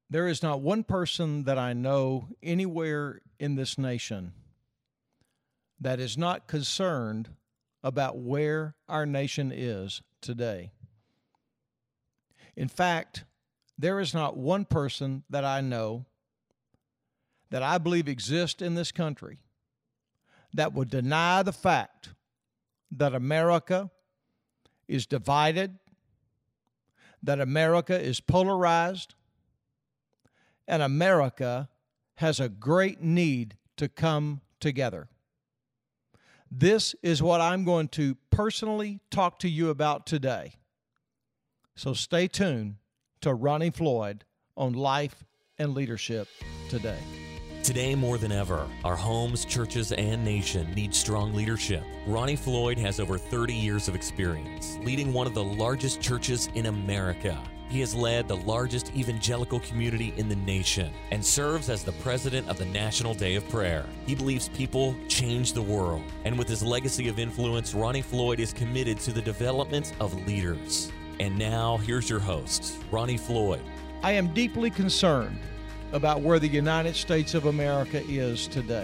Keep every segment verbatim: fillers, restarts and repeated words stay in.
There is not one person that I know anywhere in this nation that is not concerned about where our nation is today. In fact, there is not one person that I know that I believe exists in this country that would deny the fact that America is divided, that America is polarized, and America has a great need to come together. This is what I'm going to personally talk to you about today. So stay tuned to Ronnie Floyd on Life and Leadership Today. Today more than ever, our homes, churches, and nation need strong leadership. Ronnie Floyd has over thirty years of experience leading one of the largest churches in America. He has led the largest evangelical community in the nation and serves as the president of the National Day of Prayer. He believes people change the world, and with his legacy of influence, Ronnie Floyd is committed to the development of leaders. And now, here's your host, Ronnie Floyd. I am deeply concerned about where the United States of America is today.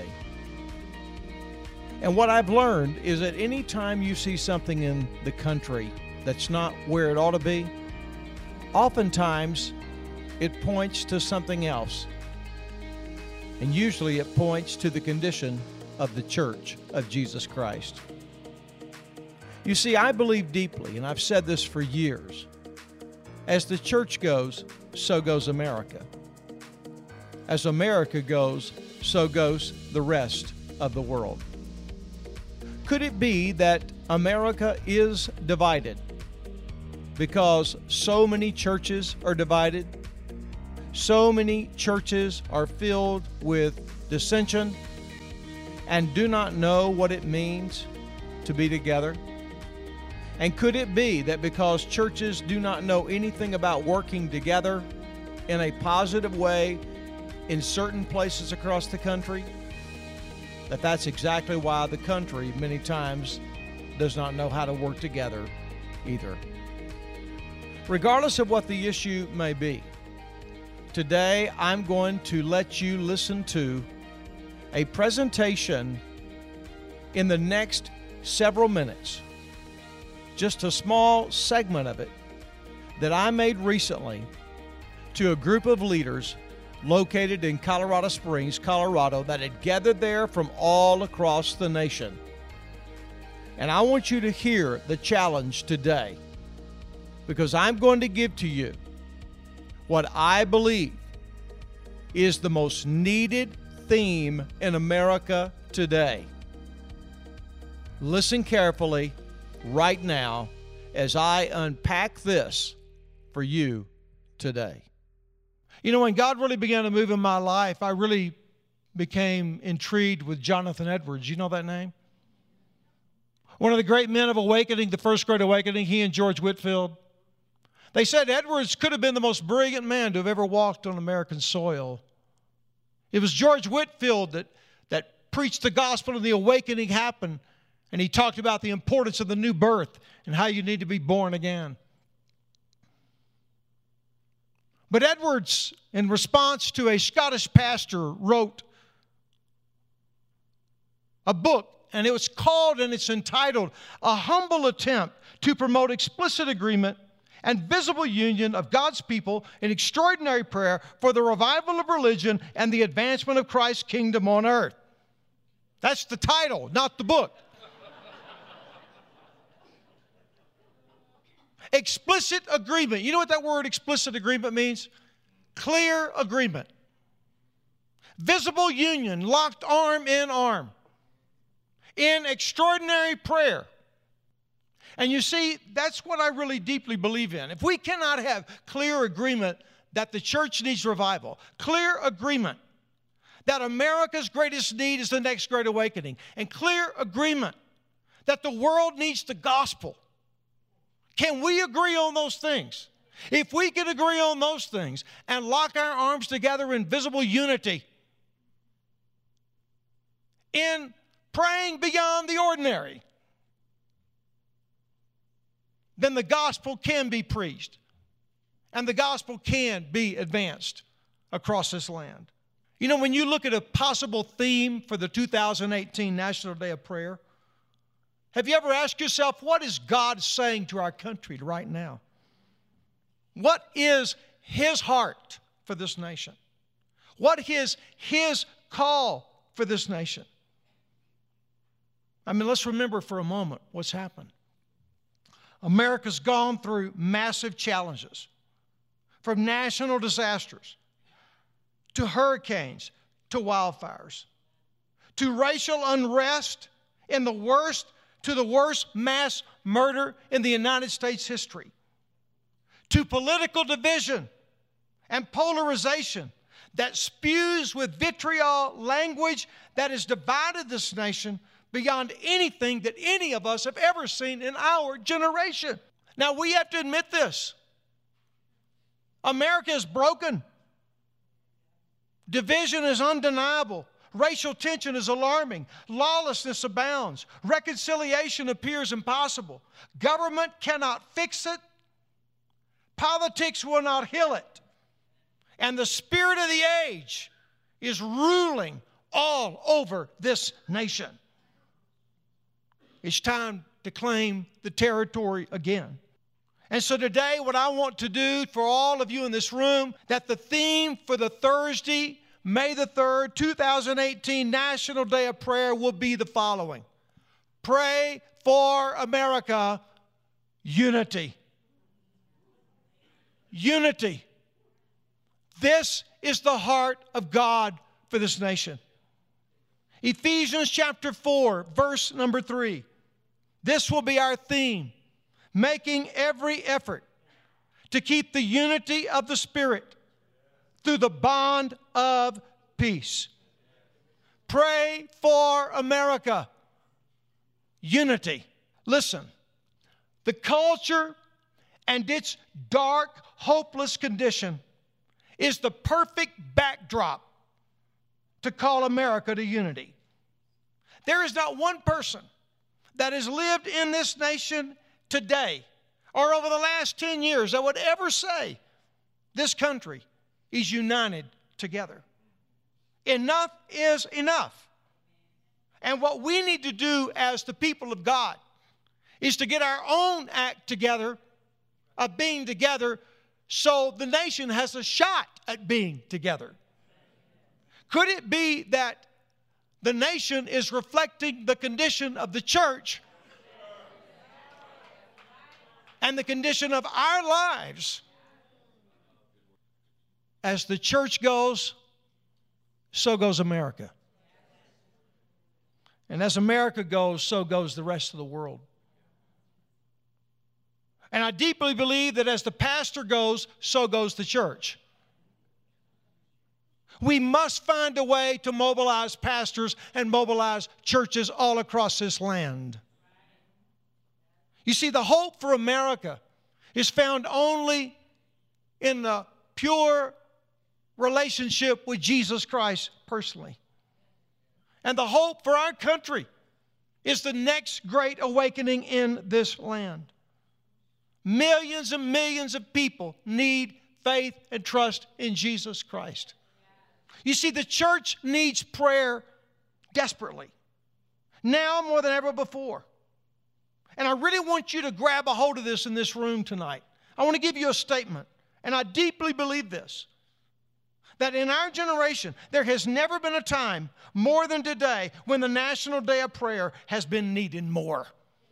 And what I've learned is that any time you see something in the country that's not where it ought to be, oftentimes it points to something else. And usually it points to the condition of the Church of Jesus Christ. You see, I believe deeply, and I've said this for years, as the church goes, so goes America. As America goes, so goes the rest of the world. Could it be that America is divided because so many churches are divided? So many churches are filled with dissension and do not know what it means to be together? And could it be that because churches do not know anything about working together in a positive way in certain places across the country, that that's exactly why the country many times does not know how to work together either? Regardless of what the issue may be, today I'm going to let you listen to a presentation in the next several minutes, just a small segment of it that I made recently to a group of leaders located in Colorado Springs, Colorado, that had gathered there from all across the nation. And I want you to hear the challenge today, because I'm going to give to you what I believe is the most needed theme in America today. Listen carefully right now as I unpack this for you today. You know, when God really began to move in my life, I really became intrigued with Jonathan Edwards. You know that name? One of the great men of awakening, the First Great Awakening, he and George Whitefield. They said Edwards could have been the most brilliant man to have ever walked on American soil. It was George Whitefield that, that preached the gospel and the awakening happened, and he talked about the importance of the new birth and how you need to be born again. But Edwards, in response to a Scottish pastor, wrote a book, and it was called and it's entitled, A Humble Attempt to Promote Explicit Agreement and Visible Union of God's People in Extraordinary Prayer for the Revival of Religion and the Advancement of Christ's Kingdom on Earth. That's the title, not the book. Explicit agreement. You know what that word explicit agreement means? Clear agreement. Visible union, locked arm in arm. In extraordinary prayer. And you see, that's what I really deeply believe in. If we cannot have clear agreement that the church needs revival, clear agreement that America's greatest need is the next great awakening, and clear agreement that the world needs the gospel, can we agree on those things? If we can agree on those things and lock our arms together in visible unity, in praying beyond the ordinary, then the gospel can be preached and the gospel can be advanced across this land. You know, when you look at a possible theme for the two thousand eighteen National Day of Prayer, have you ever asked yourself, what is God saying to our country right now? What is His heart for this nation? What is His call for this nation? I mean, let's remember for a moment what's happened. America's gone through massive challenges, from national disasters to hurricanes to wildfires, to racial unrest in the worst, to the worst mass murder in the United States history, to political division and polarization that spews with vitriol language that has divided this nation beyond anything that any of us have ever seen in our generation. Now, we have to admit this. America is broken. Division is undeniable. Racial tension is alarming. Lawlessness abounds. Reconciliation appears impossible. Government cannot fix it. Politics will not heal it. And the spirit of the age is ruling all over this nation. It's time to claim the territory again. And so today, what I want to do for all of you in this room, that the theme for the Thursday, May the third, two thousand eighteen National Day of Prayer will be the following. Pray for America, unity. Unity. This is the heart of God for this nation. Ephesians chapter four, verse number three. This will be our theme. Making every effort to keep the unity of the Spirit through the bond of peace. Pray for America. Unity. Listen, the culture and its dark, hopeless condition is the perfect backdrop to call America to unity. There is not one person that has lived in this nation today or over the last ten years that would ever say this country is united together. Enough is enough. And what we need to do as the people of God is to get our own act together of being together so the nation has a shot at being together. Could it be that the nation is reflecting the condition of the church and the condition of our lives? As the church goes, so goes America. And as America goes, so goes the rest of the world. And I deeply believe that as the pastor goes, so goes the church. We must find a way to mobilize pastors and mobilize churches all across this land. You see, the hope for America is found only in the pure relationship with Jesus Christ personally. And the hope for our country is the next great awakening in this land. Millions and millions of people need faith and trust in Jesus Christ. You see, the church needs prayer desperately, now more than ever before. And I really want you to grab a hold of this in this room tonight. I want to give you a statement, and I deeply believe this, that in our generation, there has never been a time more than today when the National Day of Prayer has been needed more.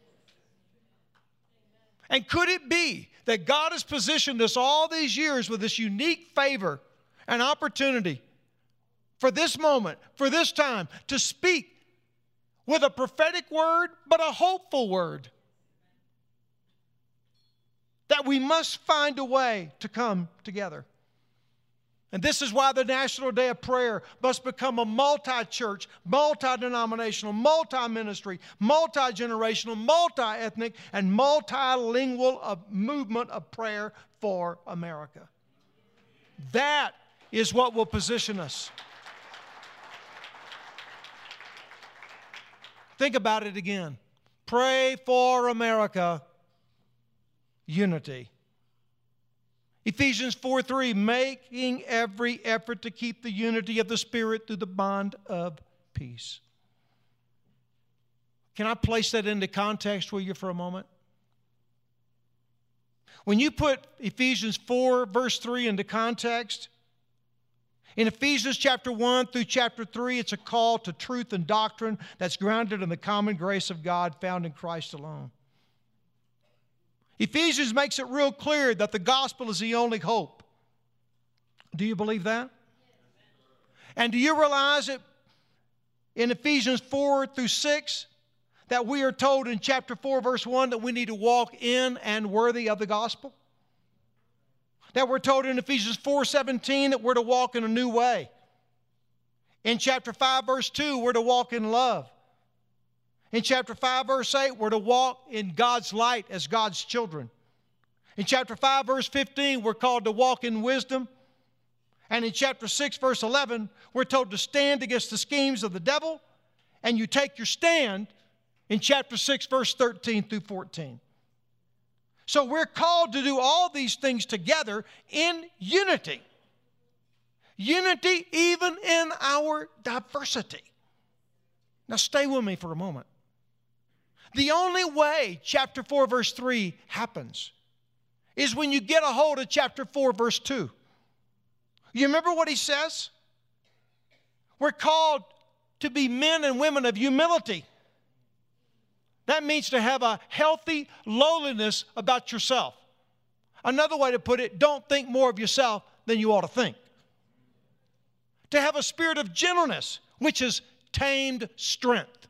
And could it be that God has positioned us all these years with this unique favor and opportunity for this moment, for this time, to speak with a prophetic word, but a hopeful word? That we must find a way to come together. And this is why the National Day of Prayer must become a multi-church, multi-denominational, multi-ministry, multi-generational, multi-ethnic, and multilingual movement of prayer for America. That is what will position us. Think about it again. Pray for America. Unity. Ephesians four three, making every effort to keep the unity of the Spirit through the bond of peace. Can I place that into context with you for a moment? When you put Ephesians four, verse three into context, in Ephesians chapter one through chapter three, it's a call to truth and doctrine that's grounded in the common grace of God found in Christ alone. Ephesians makes it real clear that the gospel is the only hope. Do you believe that? And do you realize that in Ephesians four through six, that we are told in chapter four, verse one, that we need to walk in and worthy of the gospel? That we're told in Ephesians four seventeen that we're to walk in a new way. In chapter five, verse two, we're to walk in love. In chapter five, verse eight, we're to walk in God's light as God's children. In chapter five, verse fifteen, we're called to walk in wisdom. And in chapter six, verse eleven, we're told to stand against the schemes of the devil. And you take your stand in chapter six, verse thirteen through fourteen. So we're called to do all these things together in unity. Unity even in our diversity. Now stay with me for a moment. The only way chapter four, verse three happens is when you get a hold of chapter four, verse two. You remember what he says? We're called to be men and women of humility. That means to have a healthy lowliness about yourself. Another way to put it, don't think more of yourself than you ought to think. To have a spirit of gentleness, which is tamed strength.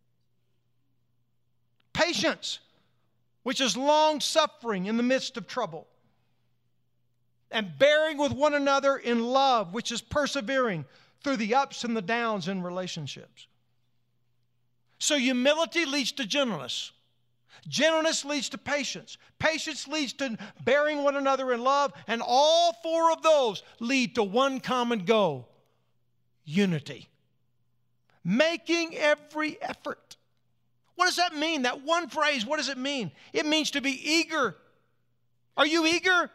Patience, which is long-suffering in the midst of trouble. And bearing with one another in love, which is persevering through the ups and the downs in relationships. So humility leads to gentleness. Gentleness leads to patience. Patience leads to bearing one another in love. And all four of those lead to one common goal: unity. Making every effort. What does that mean? That one phrase, what does it mean? It means to be eager. Are you eager?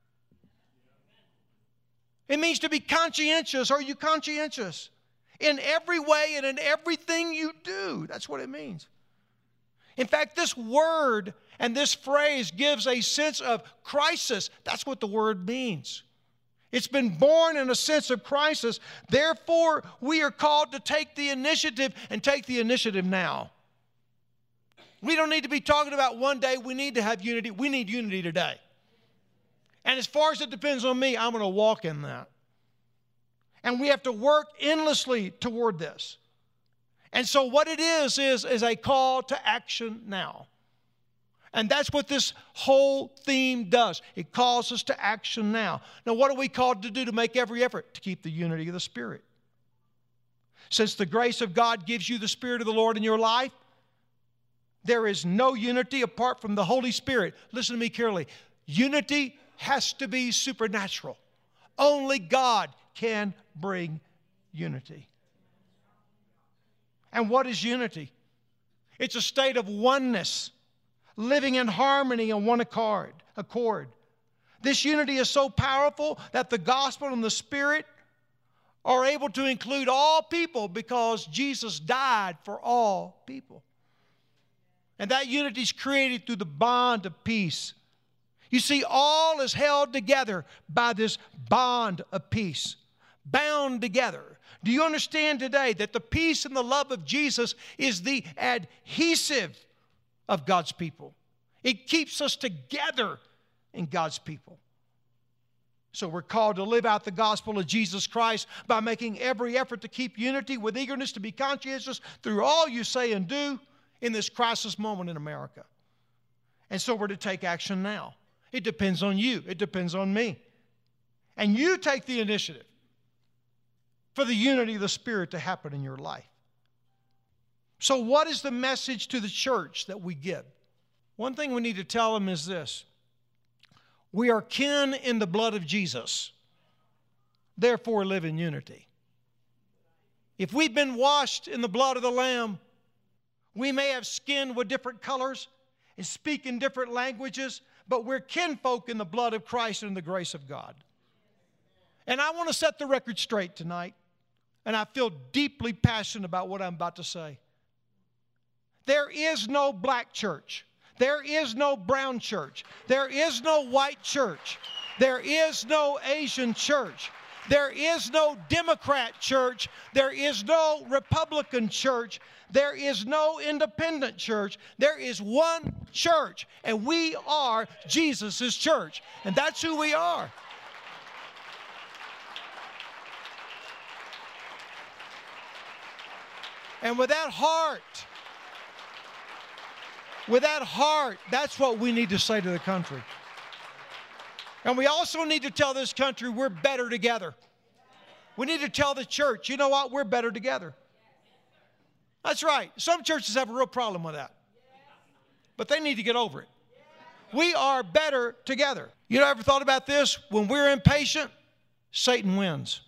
It means to be conscientious. Are you conscientious? In every way and in everything you do. That's what it means. In fact, this word and this phrase gives a sense of crisis. That's what the word means. It's been born in a sense of crisis. Therefore, we are called to take the initiative and take the initiative now. We don't need to be talking about one day we need to have unity. We need unity today. And as far as it depends on me, I'm going to walk in that. And we have to work endlessly toward this. And so what it is, is, is a call to action now. And that's what this whole theme does. It calls us to action now. Now, what are we called to do to make every effort? To keep the unity of the Spirit. Since the grace of God gives you the Spirit of the Lord in your life, there is no unity apart from the Holy Spirit. Listen to me carefully. Unity has to be supernatural. Only God can bring unity. And what is unity? It's a state of oneness, living in harmony and one accord. accord. This unity is so powerful that the gospel and the Spirit are able to include all people because Jesus died for all people. And that unity is created through the bond of peace. You see, all is held together by this bond of peace, bound together. Do you understand today that the peace and the love of Jesus is the adhesive of God's people? It keeps us together in God's people. So we're called to live out the gospel of Jesus Christ by making every effort to keep unity with eagerness to be conscientious through all you say and do in this crisis moment in America. And so we're to take action now. It depends on you. It depends on me. And you take the initiative for the unity of the Spirit to happen in your life. So what is the message to the church that we give? One thing we need to tell them is this. We are kin in the blood of Jesus. Therefore, live in unity. If we've been washed in the blood of the Lamb, we may have skin with different colors and speak in different languages, but we're kinfolk in the blood of Christ and the grace of God. And I want to set the record straight tonight, and I feel deeply passionate about what I'm about to say. There is no black church. There is no brown church. There is no white church. There is no Asian church. There is no Democrat church. There is no Republican church. There is no independent church. There is one church, and we are Jesus' church. And that's who we are. And with that heart, with that heart, that's what we need to say to the country. And we also need to tell this country we're better together. We need to tell the church, you know what, we're better together. That's right. Some churches have a real problem with that. But they need to get over it. We are better together. You know, ever thought about this? When we're impatient, Satan wins.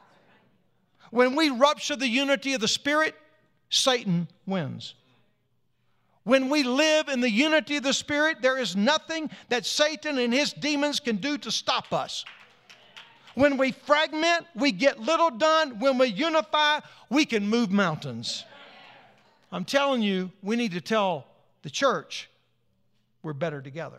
When we rupture the unity of the Spirit, Satan wins. When we live in the unity of the Spirit, there is nothing that Satan and his demons can do to stop us. When we fragment, we get little done. When we unify, we can move mountains. I'm telling you, we need to tell the church we're better together.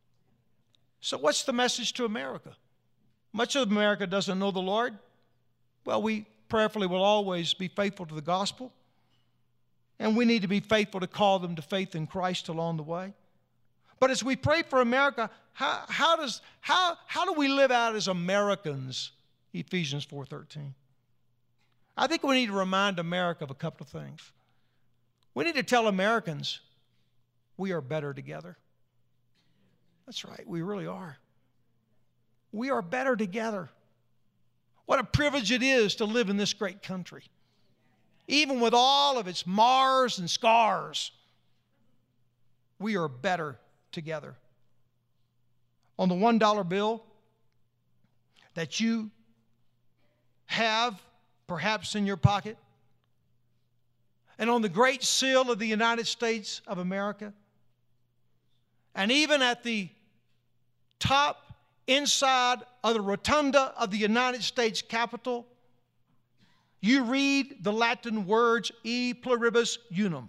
So what's the message to America? Much of America doesn't know the Lord. Well, we prayerfully will always be faithful to the gospel. And we need to be faithful to call them to faith in Christ along the way. But as we pray for America, how, how, does, how, how do we live out as Americans? Ephesians four thirteen. I think we need to remind America of a couple of things. We need to tell Americans we are better together. That's right, we really are. We are better together. What a privilege it is to live in this great country. Even with all of its mars and scars, we are better together. On the one dollar bill that you have perhaps in your pocket, and on the great seal of the United States of America, and even at the top inside of the rotunda of the United States Capitol, you read the Latin words e pluribus unum,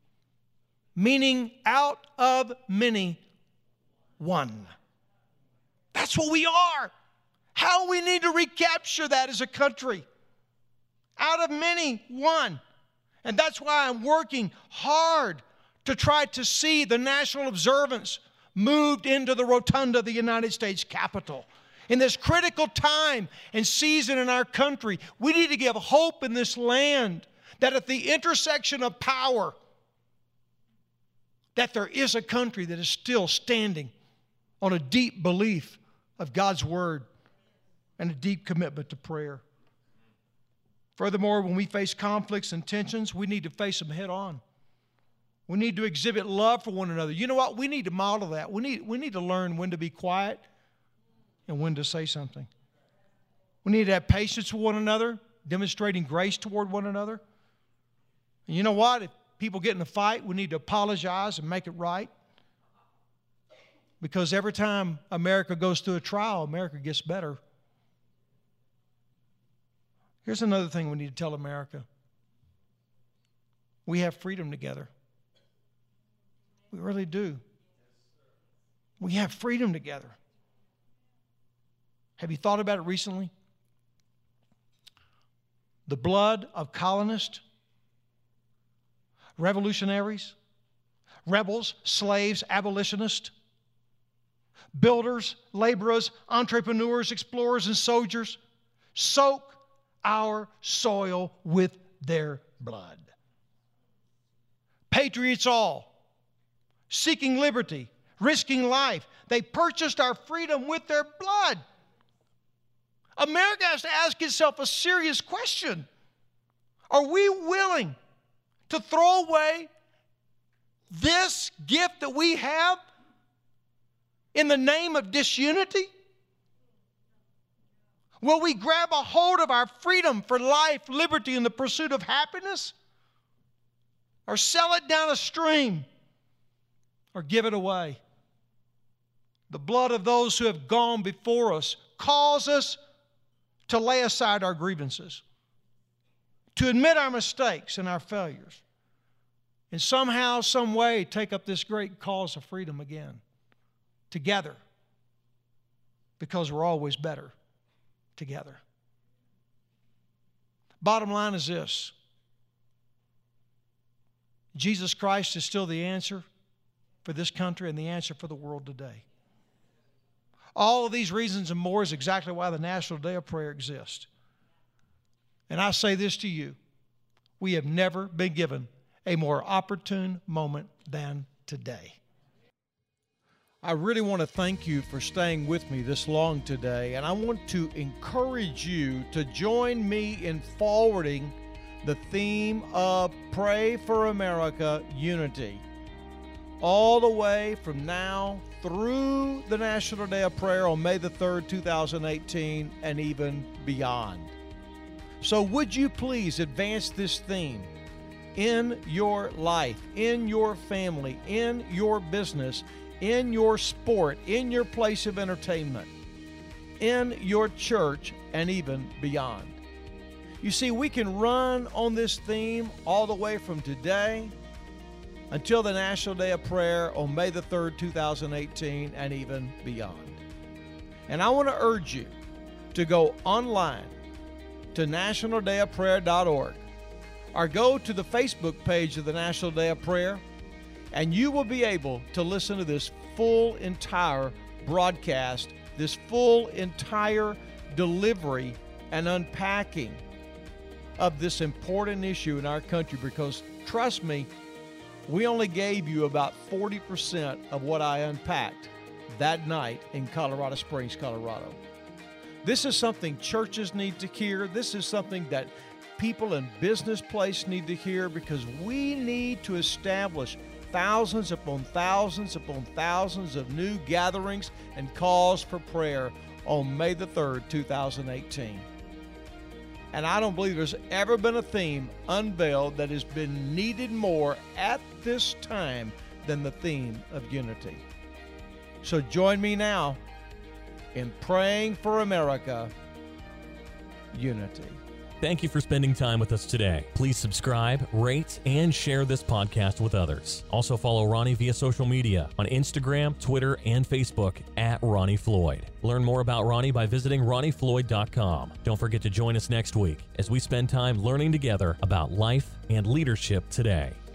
meaning out of many, one. That's what we are. How we need to recapture that as a country. Out of many, one. And that's why I'm working hard to try to see the national observance moved into the rotunda of the United States Capitol. In this critical time and season in our country, we need to give hope in this land that at the intersection of power, that there is a country that is still standing on a deep belief of God's Word and a deep commitment to prayer. Furthermore, when we face conflicts and tensions, we need to face them head on. We need to exhibit love for one another. You know what? We need to model that. We need, we need to learn when to be quiet and when to say something. We need to have patience with one another, demonstrating grace toward one another. And you know what? If people get in a fight, we need to apologize and make it right. Because every time America goes through a trial, America gets better. Here's another thing we need to tell America. We have freedom together. We really do. We have freedom together. Have you thought about it recently? The blood of colonists, revolutionaries, rebels, slaves, abolitionists, builders, laborers, entrepreneurs, explorers, and soldiers soak our soil with their blood. Patriots all, seeking liberty, risking life. They purchased our freedom with their blood. America has to ask itself a serious question. Are we willing to throw away this gift that we have in the name of disunity? Will we grab a hold of our freedom for life, liberty, and the pursuit of happiness? Or sell it down a stream? Or give it away? the blood of those who have gone before us, calls us to lay aside our grievances, to admit our mistakes and our failures, and somehow, some way, take up this great cause of freedom again, together, because we're always better together. Bottom line is this: Jesus Christ is still the answer for this country and the answer for the world today. All of these reasons and more is exactly why the National Day of Prayer exists. And I say this to you: we have never been given a more opportune moment than today. I really want to thank you for staying with me this long today, and I want to encourage you to join me in forwarding the theme of Pray for America Unity, all the way from now through the National Day of Prayer on May the third, two thousand eighteen, and even beyond. So would you please advance this theme in your life, in your family, in your business, in your sport, in your place of entertainment, in your church, and even beyond. You see, we can run on this theme all the way from today until the National Day of Prayer on May the third, two thousand eighteen, and even beyond. And I want to urge you to go online to national day of prayer dot org or go to the Facebook page of the National Day of Prayer, and you will be able to listen to this full entire broadcast, this full entire delivery and unpacking of this important issue in our country, because trust me, we only gave you about forty percent of what I unpacked that night in Colorado Springs, Colorado. This is something churches need to hear. This is something that people in business place need to hear, because we need to establish thousands upon thousands upon thousands of new gatherings and calls for prayer on May the third, two thousand eighteen. And I don't believe there's ever been a theme unveiled that has been needed more at this time than the theme of unity. So join me now in praying for America unity. Thank you for spending time with us today. Please subscribe, rate, and share this podcast with others. Also follow Ronnie via social media on Instagram, Twitter, and Facebook at Ronnie Floyd. Learn more about Ronnie by visiting ronnie floyd dot com. Don't forget to join us next week as we spend time learning together about life and leadership today.